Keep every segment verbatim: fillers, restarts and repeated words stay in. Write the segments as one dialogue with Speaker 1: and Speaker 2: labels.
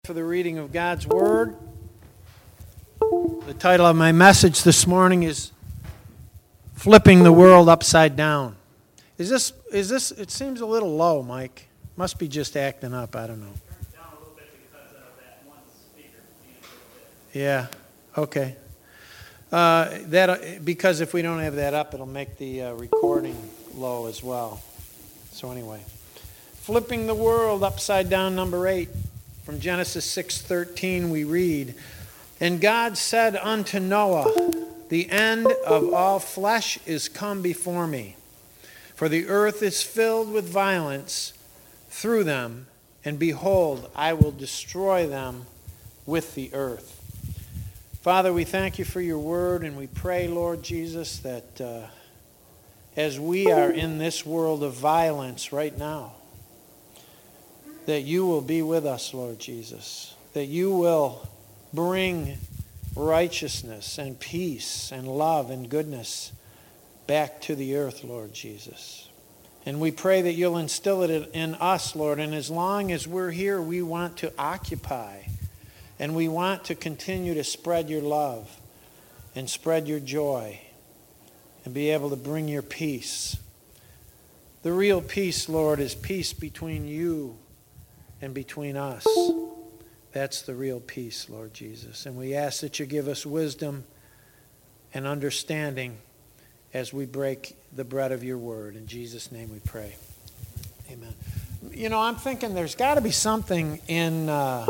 Speaker 1: for the reading of God's Word. The title of my message this morning is Flipping the World Upside Down. Is this, is this, it seems a little low, Mike. Must be just acting up, I don't know.
Speaker 2: Down a little bit because of that one speaker being a little bit.
Speaker 1: Yeah, okay. Uh, that because if we don't have that up, it'll make the uh, recording low as well. So anyway, Flipping the World Upside Down, number eight. From Genesis six thirteen we read, "And God said unto Noah, The end of all flesh is come before me, for the earth is filled with violence through them, and behold, I will destroy them with the earth." Father, we thank you for your word, and we pray, Lord Jesus, that uh, as we are in this world of violence right now, that you will be with us, Lord Jesus, that you will bring righteousness and peace and love and goodness back to the earth, Lord Jesus. And we pray that you'll instill it in us, Lord, and as long as we're here, we want to occupy. And we want to continue to spread your love and spread your joy and be able to bring your peace. The real peace, Lord, is peace between you and between us. That's the real peace, Lord Jesus. And we ask that you give us wisdom and understanding as we break the bread of your word. In Jesus' name we pray. Amen. You know, I'm thinking there's got to be something in... Uh,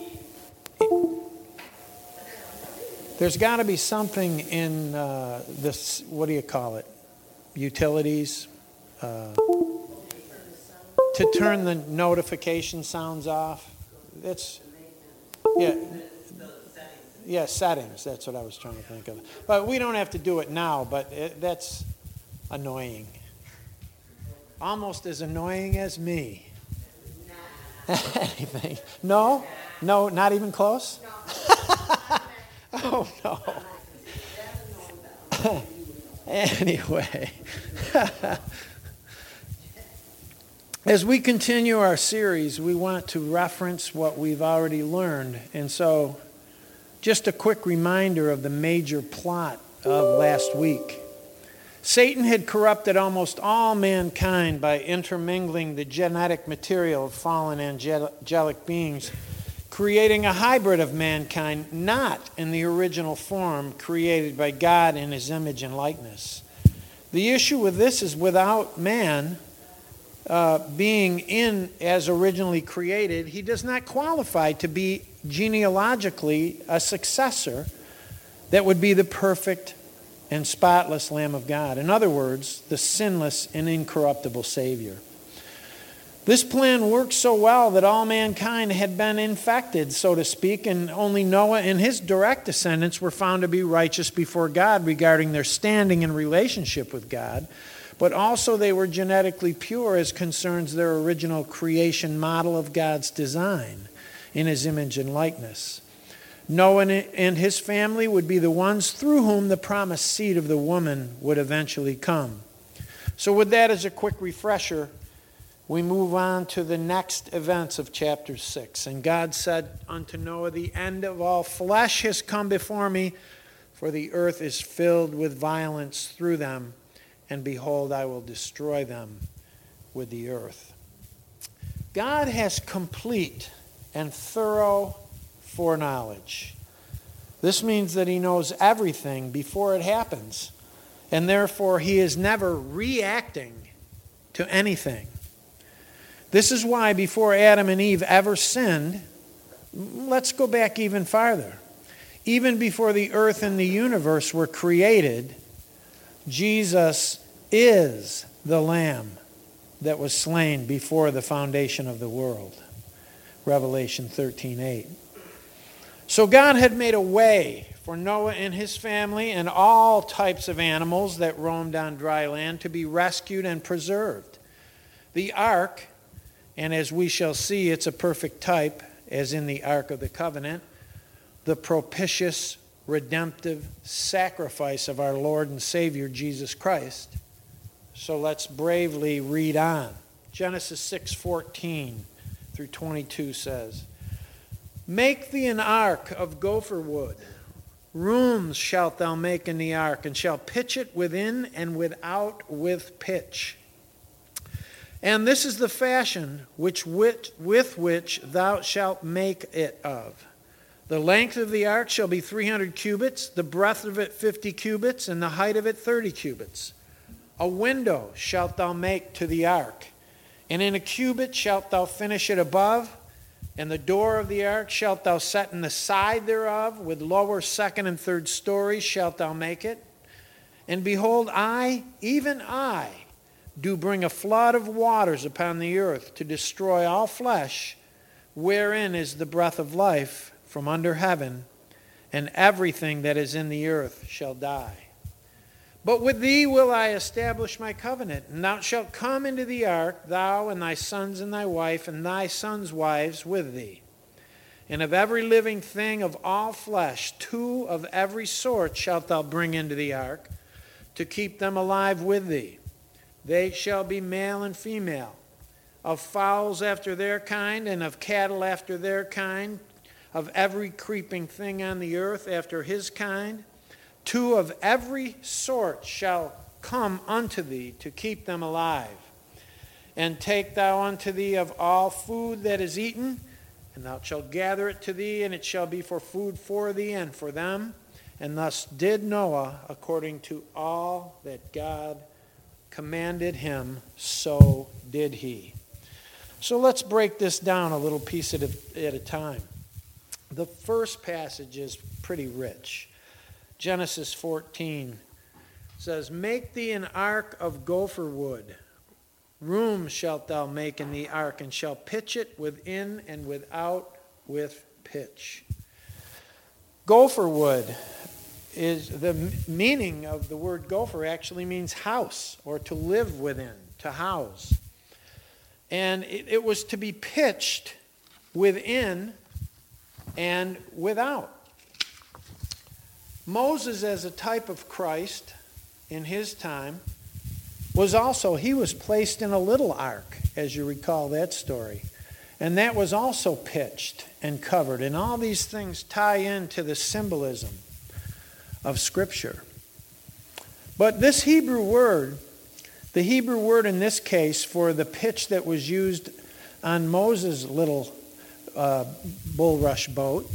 Speaker 1: There's got to be something in uh, this, what do you call it, utilities, uh, to turn the notification sounds off. It's, yeah, yeah, settings, that's what I was trying to think of. But we don't have to do it now, but it, that's annoying. Almost as annoying as me. Anything? No? No, not even close? Oh, no. Anyway, as we continue our series, we want to reference what we've already learned. And so, just a quick reminder of the major plot of last week. Satan had corrupted almost all mankind by intermingling the genetic material of fallen angelic beings, creating a hybrid of mankind not in the original form created by God in his image and likeness. The issue with this is without man uh, being in as originally created, he does not qualify to be genealogically a successor that would be the perfect and spotless Lamb of God. In other words, the sinless and incorruptible Savior. This plan worked so well that all mankind had been infected, so to speak, and only Noah and his direct descendants were found to be righteous before God regarding their standing and relationship with God, but also they were genetically pure as concerns their original creation model of God's design in his image and likeness. Noah and his family would be the ones through whom the promised seed of the woman would eventually come. So with that as a quick refresher, we move on to the next events of chapter six. "And God said unto Noah, The end of all flesh has come before me, for the earth is filled with violence through them, and behold, I will destroy them with the earth." God has complete and thorough foreknowledge. This means that he knows everything before it happens, and therefore he is never reacting to anything. This is why before Adam and Eve ever sinned, let's go back even farther. Even before the earth and the universe were created, Jesus is the Lamb that was slain before the foundation of the world. Revelation thirteen eight. So God had made a way for Noah and his family and all types of animals that roamed on dry land to be rescued and preserved. The ark, and as we shall see, it's a perfect type, as in the Ark of the Covenant, the propitious, redemptive sacrifice of our Lord and Savior, Jesus Christ. So let's bravely read on. Genesis six fourteen through twenty-two says, Make thee an ark of gopher wood. Rooms shalt thou make in the ark, and shalt pitch it within and without with pitch. And this is the fashion which with, with which thou shalt make it of. The length of the ark shall be three hundred cubits, the breadth of it fifty cubits, and the height of it thirty cubits. A window shalt thou make to the ark, and in a cubit shalt thou finish it above. And the door of the ark shalt thou set in the side thereof, with lower, second, and third stories shalt thou make it. And behold, I, even I, do bring a flood of waters upon the earth to destroy all flesh, wherein is the breath of life from under heaven, and everything that is in the earth shall die. But with thee will I establish my covenant, and thou shalt come into the ark, thou and thy sons and thy wife, and thy sons' wives with thee. And of every living thing of all flesh, two of every sort shalt thou bring into the ark, to keep them alive with thee. They shall be male and female, of fowls after their kind, and of cattle after their kind, of every creeping thing on the earth after his kind. Two of every sort shall come unto thee to keep them alive. And take thou unto thee of all food that is eaten, and thou shalt gather it to thee, and it shall be for food for thee and for them. And thus did Noah according to all that God commanded him, so did he. So let's break this down a little piece at a, at a time. The first passage is pretty rich. Genesis fourteen says, Make thee an ark of gopher wood. Rooms shalt thou make in the ark, and shall pitch it within and without with pitch. Gopher wood is the meaning of the word gopher actually means house, or to live within, to house. And it, it was to be pitched within and without. Moses, as a type of Christ in his time, was also, he was placed in a little ark, as you recall that story. And that was also pitched and covered. And all these things tie into the symbolism of Scripture. But this Hebrew word, the Hebrew word in this case for the pitch that was used on Moses' little uh, bulrush boat,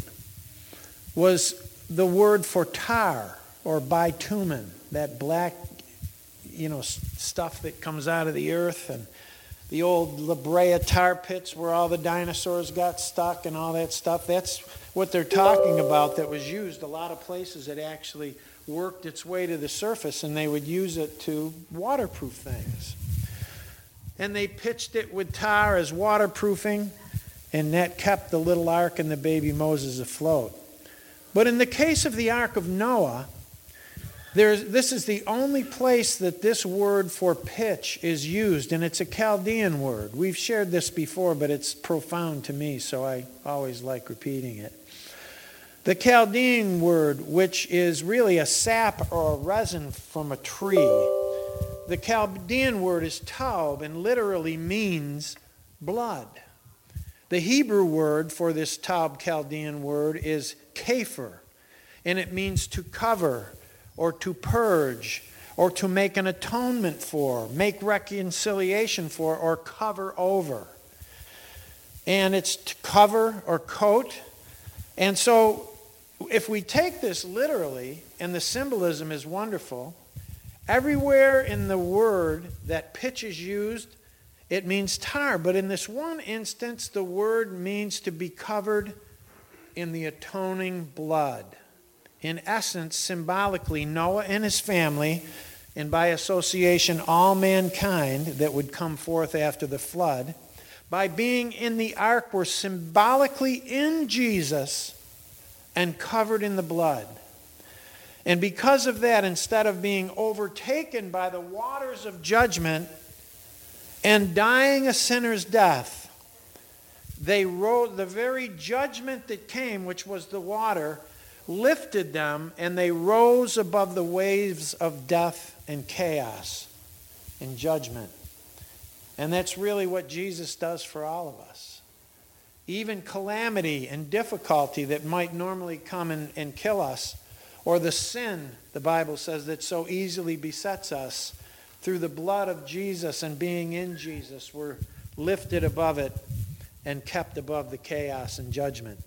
Speaker 1: was the word for tar, or bitumen, that black, you know, stuff that comes out of the earth, and the old La Brea tar pits where all the dinosaurs got stuck and all that stuff. That's what they're talking about that was used. A lot of places it actually worked its way to the surface, and they would use it to waterproof things. And they pitched it with tar as waterproofing, and that kept the little ark and the baby Moses afloat. But in the case of the Ark of Noah, there's, this is the only place that this word for pitch is used, and it's a Chaldean word. We've shared this before, but it's profound to me, so I always like repeating it. The Chaldean word, which is really a sap or a resin from a tree, the Chaldean word is taub and literally means blood. The Hebrew word for this taub Chaldean word is kepher, and it means to cover or to purge or to make an atonement for, make reconciliation for, or cover over. And it's to cover or coat. And so if we take this literally, and the symbolism is wonderful, everywhere in the word that pitch is used, it means tar, but in this one instance, the word means to be covered in the atoning blood. In essence, symbolically, Noah and his family, and by association, all mankind that would come forth after the flood, by being in the ark, were symbolically in Jesus and covered in the blood. And because of that, instead of being overtaken by the waters of judgment and dying a sinner's death, they rose, the very judgment that came, which was the water, lifted them, and they rose above the waves of death and chaos and judgment. And that's really what Jesus does for all of us. even calamity and difficulty that might normally come and, and kill us, or the sin, the Bible says, that so easily besets us, through the blood of Jesus and being in Jesus, we're lifted above it and kept above the chaos and judgment.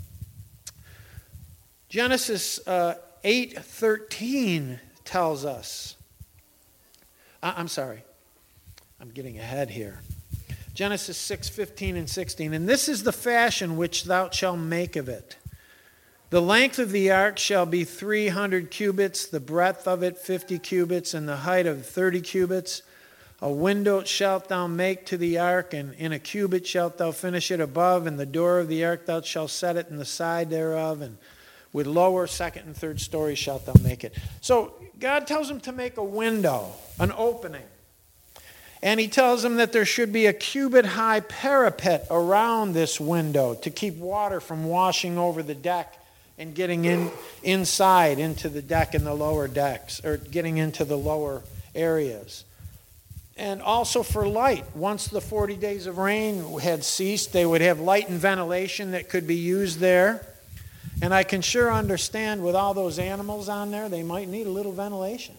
Speaker 1: Genesis uh, eight thirteen tells us, uh, I'm sorry, I'm getting ahead here. Genesis six fifteen and sixteen, and this is the fashion which thou shalt make of it. The length of the ark shall be three hundred cubits, the breadth of it fifty cubits, and the height of thirty cubits. A window shalt thou make to the ark, and in a cubit shalt thou finish it above, and the door of the ark thou shalt set it in the side thereof, and with lower, second, and third stories shalt thou make it. So God tells him to make a window, an opening. And he tells him that there should be a cubit-high parapet around this window to keep water from washing over the deck and getting in inside into the deck and the lower decks, or getting into the lower areas. And also for light. Once the forty days of rain had ceased, they would have light and ventilation that could be used there. And I can sure understand, with all those animals on there, they might need a little ventilation.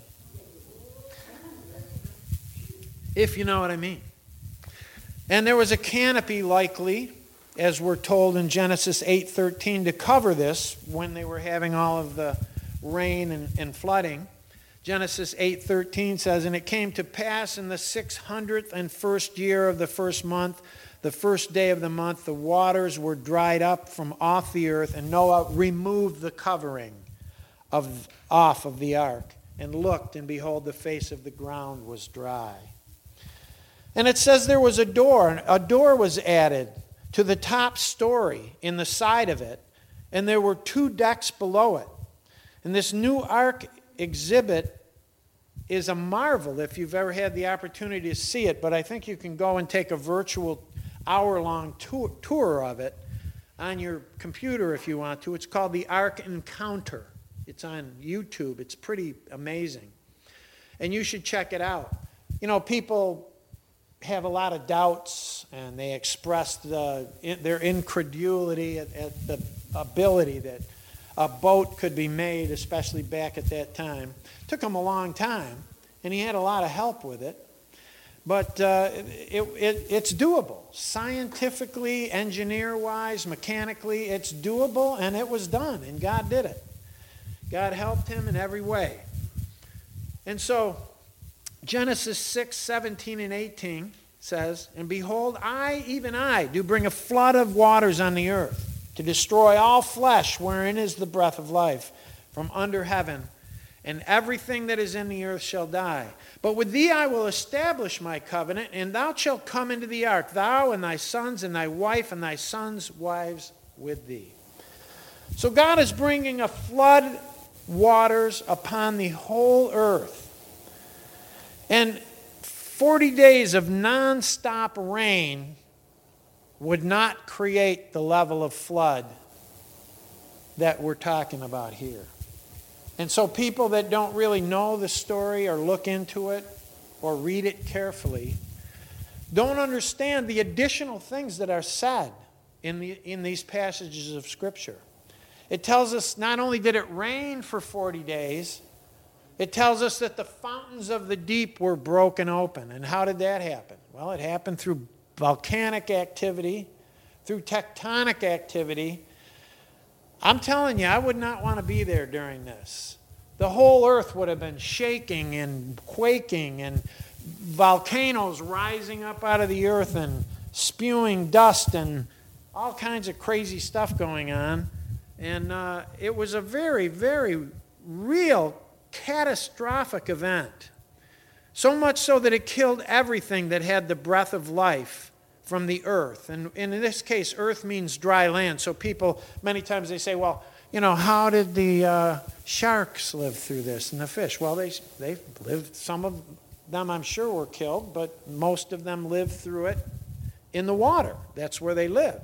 Speaker 1: If you know what I mean. And there was a canopy, likely, as we're told in Genesis eight thirteen, to cover this when they were having all of the rain and, and flooding. Genesis eight thirteen says, and it came to pass in the six hundredth and first year of the first month, the first day of the month, the waters were dried up from off the earth, and Noah removed the covering of off of the ark, and looked, and behold, the face of the ground was dry. And it says there was a door. A door was added to the top story in the side of it, and there were two decks below it. And this new ark exhibit is a marvel if you've ever had the opportunity to see it, but I think you can go and take a virtual hour-long tour, tour of it on your computer if you want to. It's called the Ark Encounter. It's on YouTube. It's pretty amazing. And you should check it out. You know, people have a lot of doubts, and they express the, their incredulity at, at the ability that a boat could be made, especially back at that time. It took him a long time, and he had a lot of help with it. But uh, it, it, it's doable. Scientifically, engineer-wise, mechanically, it's doable, and it was done, and God did it. God helped him in every way. And so Genesis six seventeen and eighteen says, and behold, I, even I, do bring a flood of waters on the earth, to destroy all flesh wherein is the breath of life from under heaven, and everything that is in the earth shall die. But with thee I will establish my covenant, and thou shalt come into the ark, thou and thy sons and thy wife and thy sons' wives with thee. So God is bringing a flood waters upon the whole earth. And forty days of non-stop rain would not create the level of flood that we're talking about here. And so people that don't really know the story or look into it or read it carefully don't understand the additional things that are said in, the, in these passages of Scripture. It tells us not only did it rain for forty days, it tells us that the fountains of the deep were broken open. And how did that happen? Well, it happened through volcanic activity, through tectonic activity. I'm telling you, I would not want to be there during this. The whole earth would have been shaking and quaking, and volcanoes rising up out of the earth and spewing dust and all kinds of crazy stuff going on. And uh, it was a very, very real catastrophic event. So much so that it killed everything that had the breath of life from the earth. And, and in this case, earth means dry land. So people, many times they say, well, you know, how did the uh, sharks live through this and the fish? Well, they they lived, some of them I'm sure were killed, but most of them lived through it in the water. That's where they lived.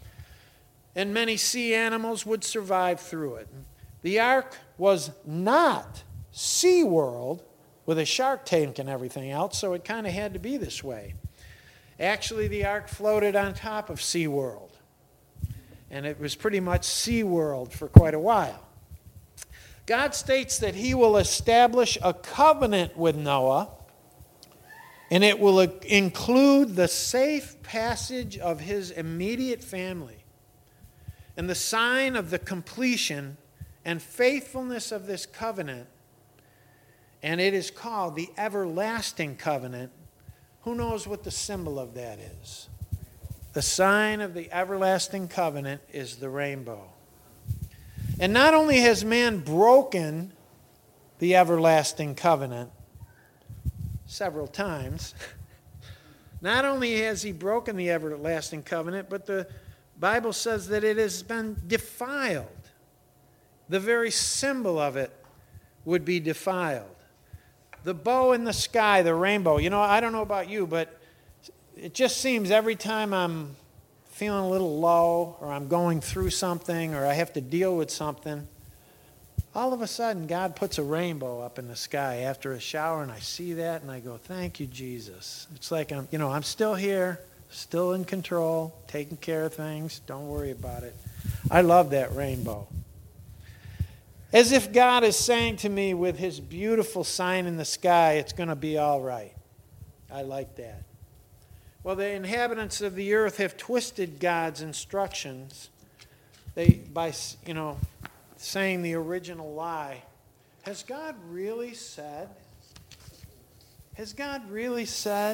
Speaker 1: And many sea animals would survive through it. The ark was not SeaWorld with a shark tank and everything else, so it kind of had to be this way. Actually, the ark floated on top of SeaWorld. And it was pretty much SeaWorld for quite a while. God states that he will establish a covenant with Noah, and it will include the safe passage of his immediate family. And the sign of the completion and faithfulness of this covenant, and it is called the everlasting covenant. Who knows what the symbol of that is? The sign of the everlasting covenant is the rainbow. And not only has man broken the everlasting covenant several times, not only has he broken the everlasting covenant, but the Bible says that it has been defiled. The very symbol of it would be defiled. The bow in the sky, the rainbow. You know, I don't know about you, but it just seems every time I'm feeling a little low, or I'm going through something, or I have to deal with something, all of a sudden God puts a rainbow up in the sky after a shower, and I see that and I go, thank you, Jesus. It's like I'm, you know, I'm still here, still in control, taking care of things. Don't worry about it. I love that rainbow. As if God is saying to me with his beautiful sign in the sky, it's going to be all right. I like that. Well, the inhabitants of the earth have twisted God's instructions they, by, you know, saying the original lie. Has God really said? Has God really said?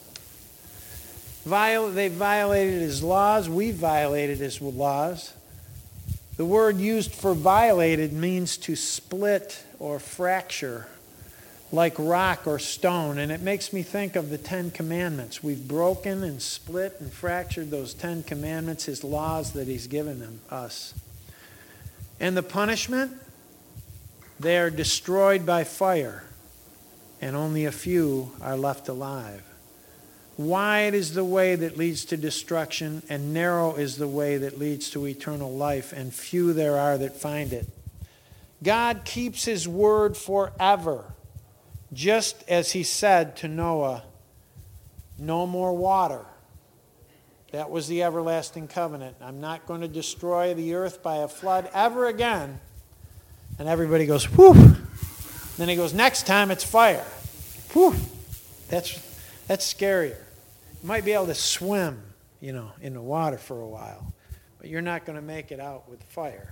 Speaker 1: Viol- they violated his laws. We violated his laws. The word used for violated means to split or fracture, like rock or stone. And it makes me think of the Ten Commandments. We've broken and split and fractured those Ten Commandments, his laws that he's given them, us. And the punishment? They are destroyed by fire, and only a few are left alive. Wide is the way that leads to destruction, and narrow is the way that leads to eternal life, and few there are that find it. God keeps his word forever, just as he said to Noah, no more water. That was the everlasting covenant. I'm not going to destroy the earth by a flood ever again. And everybody goes, whew. Then he goes, next time it's fire. Whew. That's, that's scarier. You might be able to swim, you know, in the water for a while, but you're not going to make it out with fire.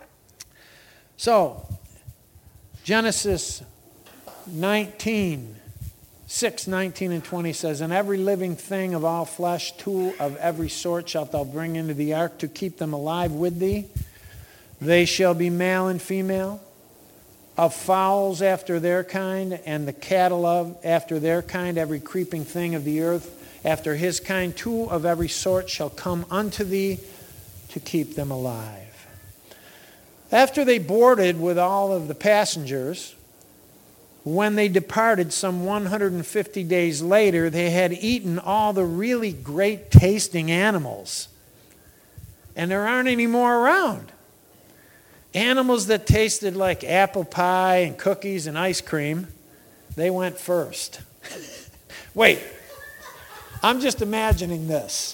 Speaker 1: So, Genesis nineteen, six, nineteen, and twenty says, and every living thing of all flesh, two of every sort shalt thou bring into the ark to keep them alive with thee. They shall be male and female, of fowls after their kind, and the cattle of after their kind, every creeping thing of the earth after his kind, two of every sort shall come unto thee to keep them alive. After they boarded with all of the passengers, when they departed some one hundred fifty days later, they had eaten all the really great tasting animals. And there aren't any more around. Animals that tasted like apple pie and cookies and ice cream, they went first. Wait, I'm just imagining this.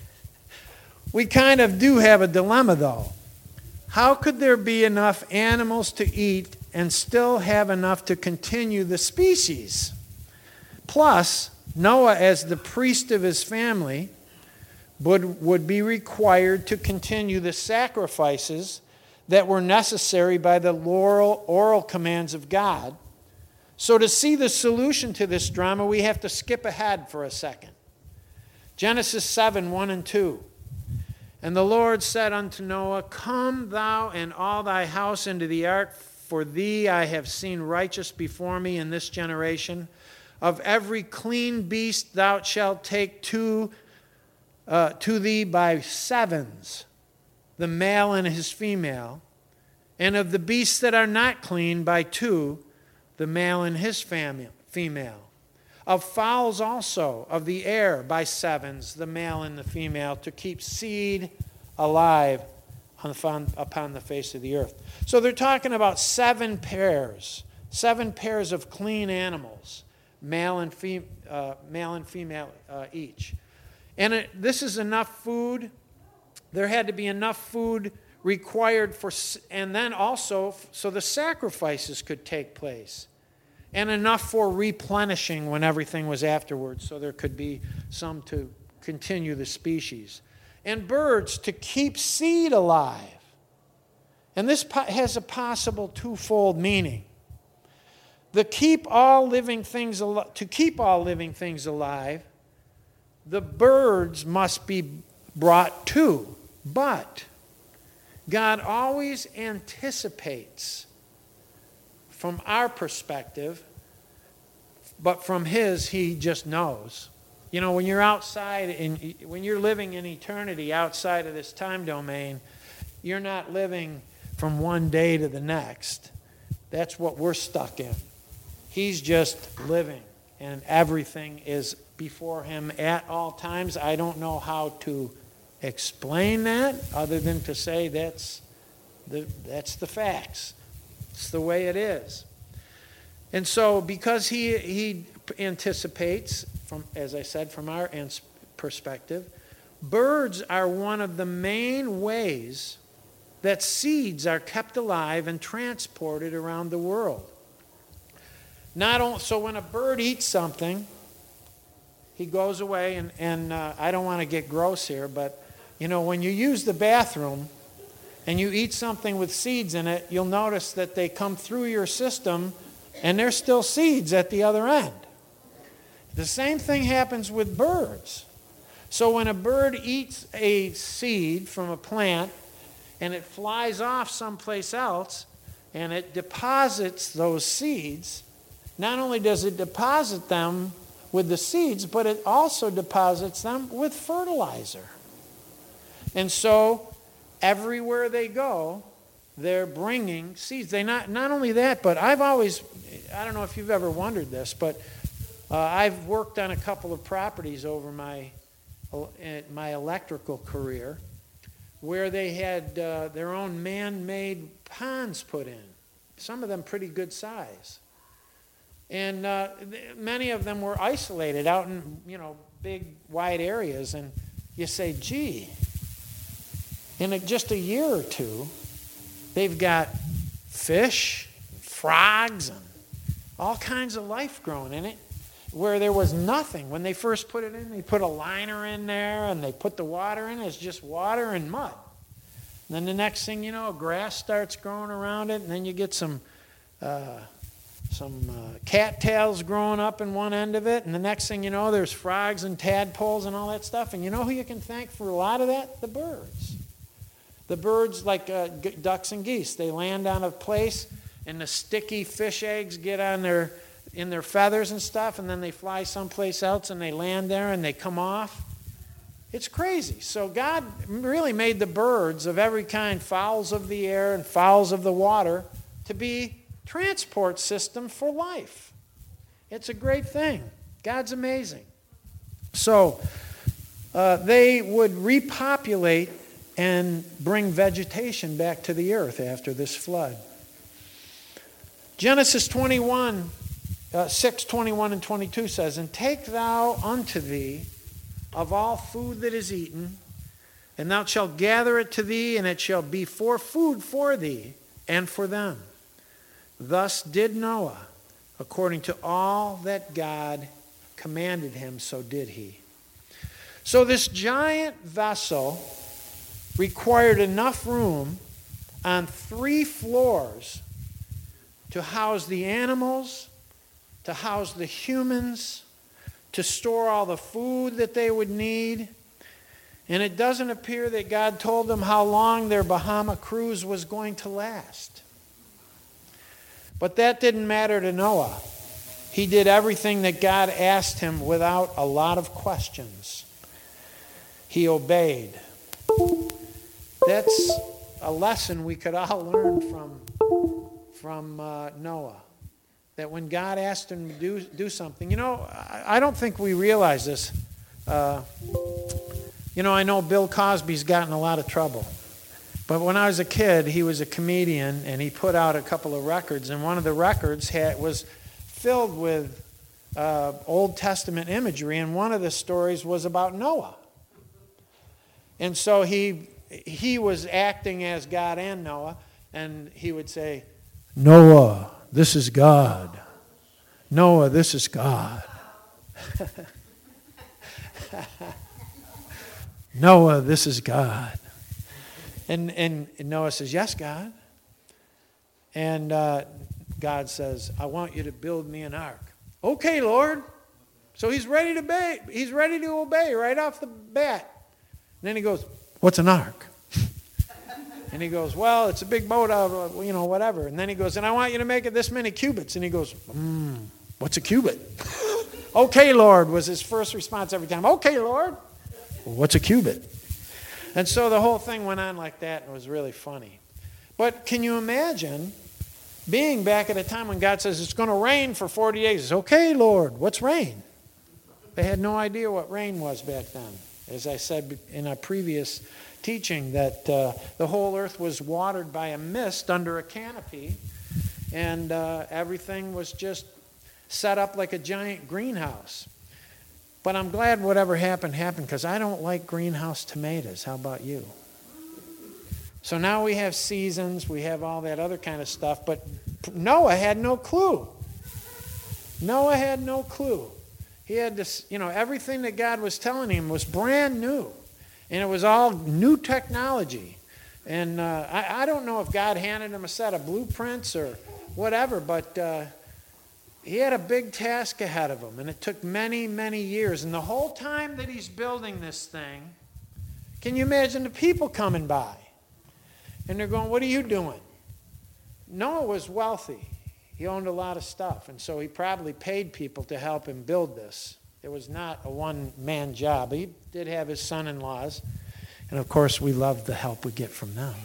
Speaker 1: We kind of do have a dilemma, though. How could there be enough animals to eat and still have enough to continue the species? Plus, Noah, as the priest of his family, would, would be required to continue the sacrifices that were necessary by the oral, oral commands of God. So to see the solution to this drama, we have to skip ahead for a second. Genesis seven, one and two. And the Lord said unto Noah, come thou and all thy house into the ark, for thee I have seen righteous before me in this generation. Of every clean beast thou shalt take two uh, to thee by sevens, the male and his female, and of the beasts that are not clean by two, the male and his female. Of fowls also of the air by sevens, the male and the female, to keep seed alive upon the face of the earth. So they're talking about seven pairs, seven pairs of clean animals, male and, fem- uh, male and female uh, each. And it, this is enough food There had to be enough food required for, and then also so the sacrifices could take place. And enough for replenishing when everything was afterwards, so there could be some to continue the species. And birds to keep seed alive. And this has a possible twofold meaning. The keep all living things al- to keep all living things alive, the birds must be brought too. But God always anticipates, from our perspective, but from His, He just knows. You know, when you're outside, in, when you're living in eternity outside of this time domain, you're not living from one day to the next. That's what we're stuck in. He's just living, and everything is before Him at all times. I don't know how to explain that other than to say that's the, that's the facts. It's the way it is. And so because he, he anticipates, from, as I said, from our perspective, birds are one of the main ways that seeds are kept alive and transported around the world. Not only, so when a bird eats something, he goes away, and, and uh, I don't want to get gross here, but you know, when you use the bathroom and you eat something with seeds in it, you'll notice that they come through your system and there's still seeds at the other end. The same thing happens with birds. So when a bird eats a seed from a plant and it flies off someplace else and it deposits those seeds, not only does it deposit them with the seeds, but it also deposits them with fertilizer. And so everywhere they go, they're bringing seeds. They not not only that, but I've always, I don't know if you've ever wondered this, but uh, I've worked on a couple of properties over my my electrical career where they had uh, their own man-made ponds put in. Some of them pretty good size, and uh, many of them were isolated out in you know big wide areas. And you say, gee. In a, just a year or two, they've got fish, frogs, and all kinds of life growing in it, where there was nothing. When they first put it in, they put a liner in there, and they put the water in. It's just water and mud. And then the next thing you know, grass starts growing around it, and then you get some uh, some uh, cattails growing up in one end of it, and the next thing you know, there's frogs and tadpoles and all that stuff. And you know who you can thank for a lot of that? The birds. The birds, like uh, g- ducks and geese, they land on a place, and the sticky fish eggs get on their in their feathers and stuff, and then they fly someplace else, and they land there, and they come off. It's crazy. So God really made the birds of every kind, fowls of the air and fowls of the water, to be transport system for life. It's a great thing. God's amazing. So uh, they would repopulate and bring vegetation back to the earth after this flood. Genesis twenty-one, uh, six, twenty-one and twenty-two says, "And take thou unto thee of all food that is eaten, and thou shalt gather it to thee, and it shall be for food for thee and for them. Thus did Noah, according to all that God commanded him, so did he." So this giant vessel required enough room on three floors to house the animals, to house the humans, to store all the food that they would need. And it doesn't appear that God told them how long their Bahama cruise was going to last. But that didn't matter to Noah. He did everything that God asked him without a lot of questions. He obeyed. That's a lesson we could all learn from, from uh, Noah. That when God asked him to do, do something, you know, I, I don't think we realize this. Uh, you know, I know Bill Cosby's gotten a lot of trouble. But when I was a kid, he was a comedian, and he put out a couple of records. And one of the records had, was filled with uh, Old Testament imagery, and one of the stories was about Noah. And so he he was acting as God and Noah, and he would say, Noah, this is God. Noah, this is God. Noah, this is God. And, and Noah says, yes, God. And uh, God says, I want you to build me an ark. Okay, Lord. So he's ready to obey. He's ready to obey right off the bat. And then he goes, what's an ark? And he goes, well, it's a big boat out of, you know, whatever. And then he goes, and I want you to make it this many cubits. And he goes, hmm, what's a cubit? Okay, Lord, was his first response every time. Okay, Lord. Well, what's a cubit? And so the whole thing went on like that, and it was really funny. But can you imagine being back at a time when God says it's going to rain for forty days? It's okay, Lord. What's rain? They had no idea what rain was back then. As I said in a previous teaching, that uh, the whole earth was watered by a mist under a canopy, and uh, everything was just set up like a giant greenhouse. But I'm glad whatever happened, happened, because I don't like greenhouse tomatoes. How about you? So now we have seasons, we have all that other kind of stuff, but Noah had no clue. Noah had no clue. He had this, you know, everything that God was telling him was brand new. And it was all new technology. And uh, I, I don't know if God handed him a set of blueprints or whatever, but uh, he had a big task ahead of him. And it took many, many years. And the whole time that he's building this thing, can you imagine the people coming by? And they're going, what are you doing? Noah was wealthy. He owned a lot of stuff. And so he probably paid people to help him build this. It was not a one-man job. He did have his son-in-laws. And, of course, we love the help we get from them.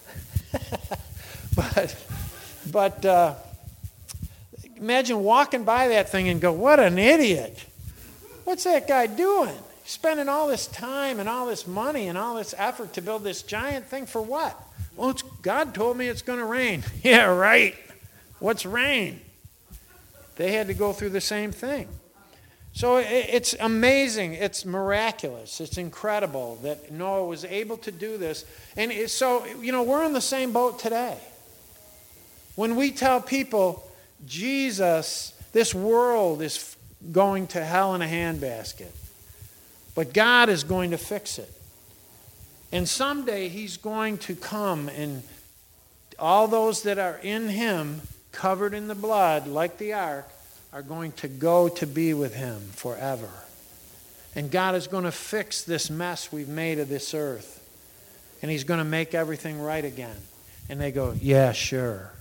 Speaker 1: but but uh, imagine walking by that thing and go, what an idiot. What's that guy doing? He's spending all this time and all this money and all this effort to build this giant thing for what? Well, it's, God told me it's going to rain. Yeah, right. What's rain? They had to go through the same thing. So it's amazing. It's miraculous. It's incredible that Noah was able to do this. And so, you know, we're in the same boat today. When we tell people, Jesus, this world is going to hell in a handbasket, but God is going to fix it. And someday he's going to come, and all those that are in him, covered in the blood, like the ark, are going to go to be with him forever. And God is going to fix this mess we've made of this earth. And he's going to make everything right again. And they go, yeah, sure.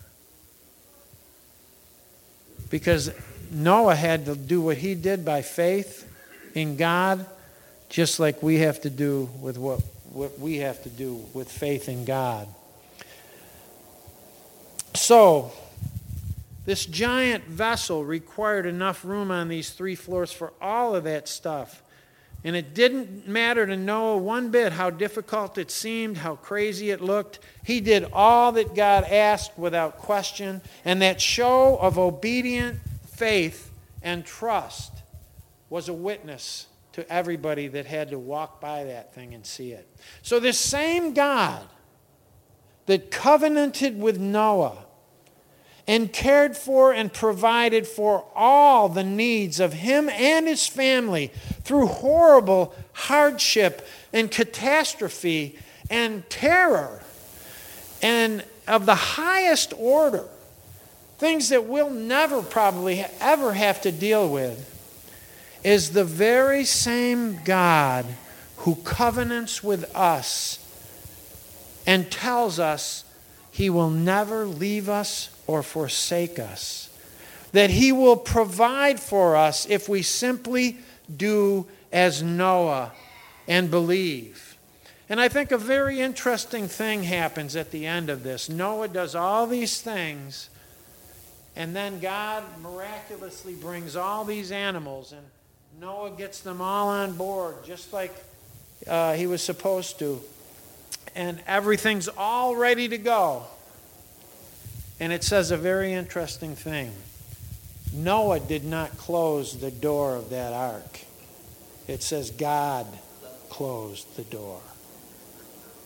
Speaker 1: Because Noah had to do what he did by faith in God, just like we have to do with what, what we have to do with faith in God. So, this giant vessel required enough room on these three floors for all of that stuff. And it didn't matter to Noah one bit how difficult it seemed, how crazy it looked. He did all that God asked without question. And that show of obedient faith and trust was a witness to everybody that had to walk by that thing and see it. So this same God that covenanted with Noah and cared for and provided for all the needs of him and his family through horrible hardship and catastrophe and terror and of the highest order, things that we'll never probably ever have to deal with, is the very same God who covenants with us and tells us he will never leave us or forsake us, that he will provide for us if we simply do as Noah and believe. And I think a very interesting thing happens at the end of this. Noah does all these things, and then God miraculously brings all these animals, and Noah gets them all on board, just like uh, he was supposed to. And everything's all ready to go. And it says a very interesting thing. Noah did not close the door of that ark. It says God closed the door.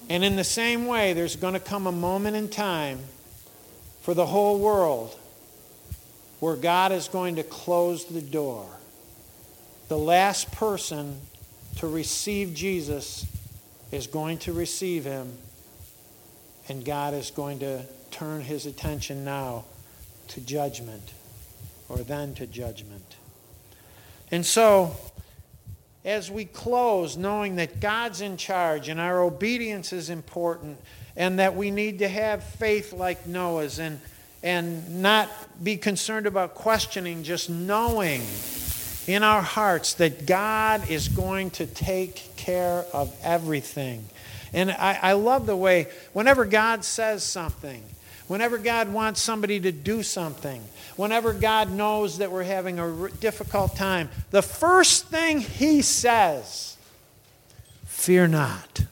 Speaker 1: And in the same way, there's going to come a moment in time for the whole world where God is going to close the door. The last person to receive Jesus is going to receive him, and God is going to turn his attention now to judgment, or then to judgment. And so, as we close, knowing that God's in charge and our obedience is important, and that we need to have faith like Noah's, and, and not be concerned about questioning, just knowing in our hearts that God is going to take care of everything. And I, I love the way, whenever God says something, whenever God wants somebody to do something, whenever God knows that we're having a difficult time, the first thing he says, fear not.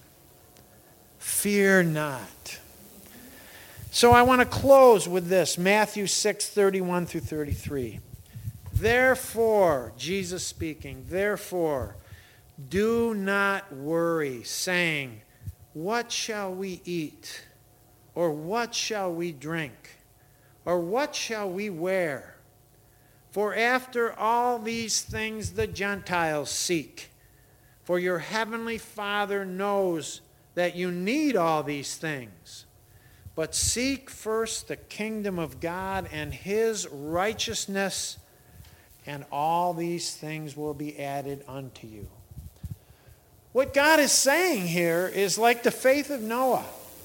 Speaker 1: Fear not. So I want to close with this, Matthew six, thirty-one through thirty-three. Therefore, Jesus speaking, therefore, do not worry, saying, what shall we eat? Or what shall we drink? Or what shall we wear? For after all these things the Gentiles seek. For your heavenly Father knows that you need all these things. But seek first the kingdom of God and his righteousness, and all these things will be added unto you. What God is saying here is like the faith of Noah.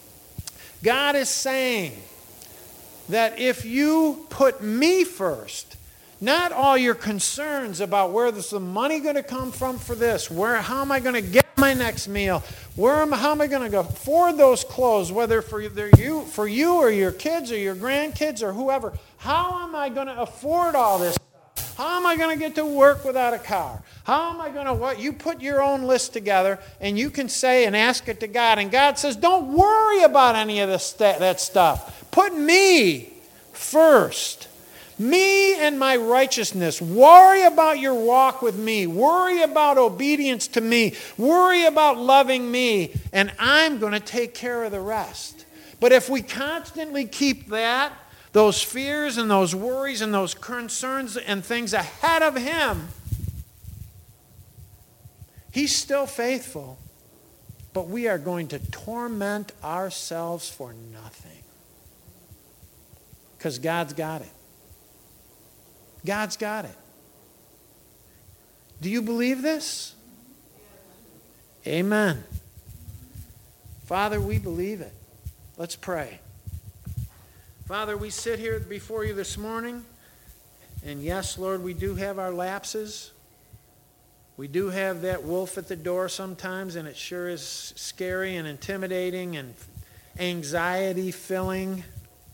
Speaker 1: God is saying that if you put me first, not all your concerns about where is the money going to come from for this, where, how am I going to get my next meal, where am, how am I going to afford those clothes, whether for you, for you or your kids or your grandkids or whoever, how am I going to afford all this? How am I going to get to work without a car? How am I going to what? You put your own list together and you can say and ask it to God. And God says, don't worry about any of this, that stuff. Put me first. Me and my righteousness. Worry about your walk with me. Worry about obedience to me. Worry about loving me. And I'm going to take care of the rest. But if we constantly keep that, those fears and those worries and those concerns and things ahead of him, he's still faithful, but we are going to torment ourselves for nothing. Because God's got it. God's got it. Do you believe this? Amen. Father, we believe it. Let's pray. Father, we sit here before you this morning, and yes, Lord, we do have our lapses. We do have that wolf at the door sometimes, and it sure is scary and intimidating and anxiety-filling.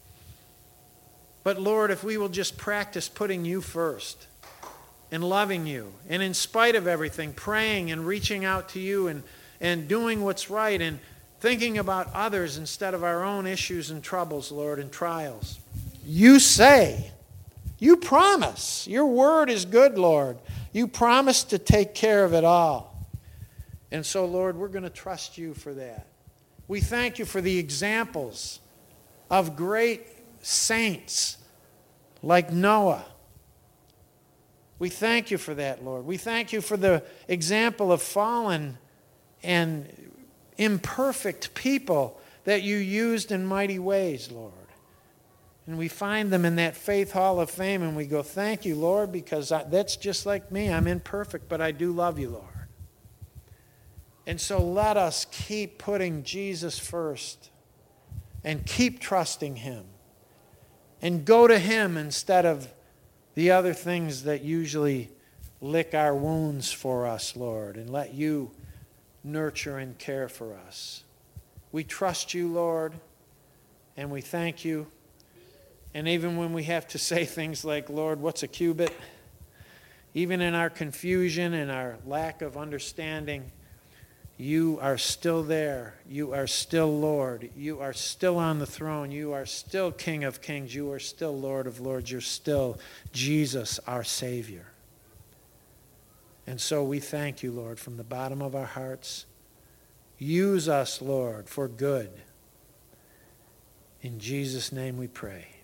Speaker 1: But Lord, if we will just practice putting you first and loving you, and in spite of everything, praying and reaching out to you and, and doing what's right and thinking about others instead of our own issues and troubles, Lord, and trials. You say, you promise, your word is good, Lord. You promise to take care of it all. And so, Lord, we're going to trust you for that. We thank you for the examples of great saints like Noah. We thank you for that, Lord. We thank you for the example of fallen and imperfect people that you used in mighty ways, Lord. And we find them in that Faith Hall of Fame, and we go, thank you, Lord, because I, that's just like me. I'm imperfect, but I do love you, Lord. And so let us keep putting Jesus first and keep trusting him and go to him instead of the other things that usually lick our wounds for us, Lord, and let you nurture and care for us. We trust you, Lord, and we thank you. And even when we have to say things like, Lord, what's a cubit? Even in our confusion and our lack of understanding, you are still there. You are still Lord. You are still on the throne. You are still King of Kings. You are still Lord of Lords. You're still Jesus, our Savior. And so we thank you, Lord, from the bottom of our hearts. Use us, Lord, for good. In Jesus' name we pray.